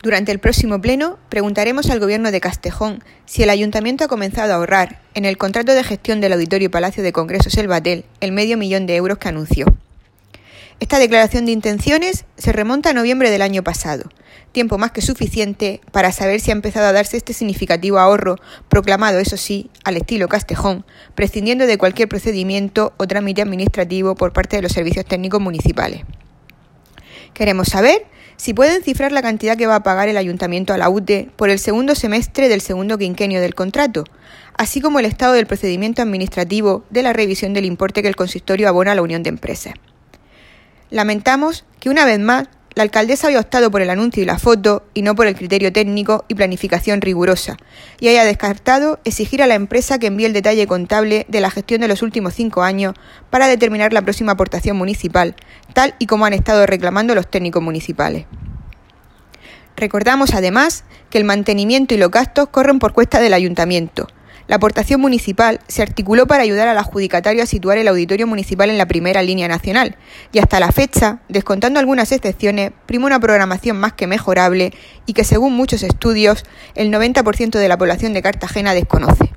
Durante el próximo pleno, preguntaremos al Gobierno de Castejón si el Ayuntamiento ha comenzado a ahorrar en el contrato de gestión del Auditorio Palacio de Congresos El Batel el $500.000 que anunció. Esta declaración de intenciones se remonta a noviembre del año pasado, tiempo más que suficiente para saber si ha empezado a darse este significativo ahorro, proclamado, eso sí, al estilo Castejón, prescindiendo de cualquier procedimiento o trámite administrativo por parte de los servicios técnicos municipales. Queremos saber si pueden cifrar la cantidad que va a pagar el Ayuntamiento a la UTE por el segundo semestre del segundo quinquenio del contrato, así como el estado del procedimiento administrativo de la revisión del importe que el consistorio abona a la Unión de Empresas. Lamentamos que una vez más la alcaldesa haya optado por el anuncio y la foto y no por el criterio técnico y planificación rigurosa, y haya descartado exigir a la empresa que envíe el detalle contable de la gestión de los últimos 5 años para determinar la próxima aportación municipal, tal y como han estado reclamando los técnicos municipales. Recordamos además que el mantenimiento y los gastos corren por cuesta del ayuntamiento. La aportación municipal se articuló para ayudar al adjudicatario a situar el auditorio municipal en la primera línea nacional y hasta la fecha, descontando algunas excepciones, prima una programación más que mejorable y que según muchos estudios el 90% de la población de Cartagena desconoce.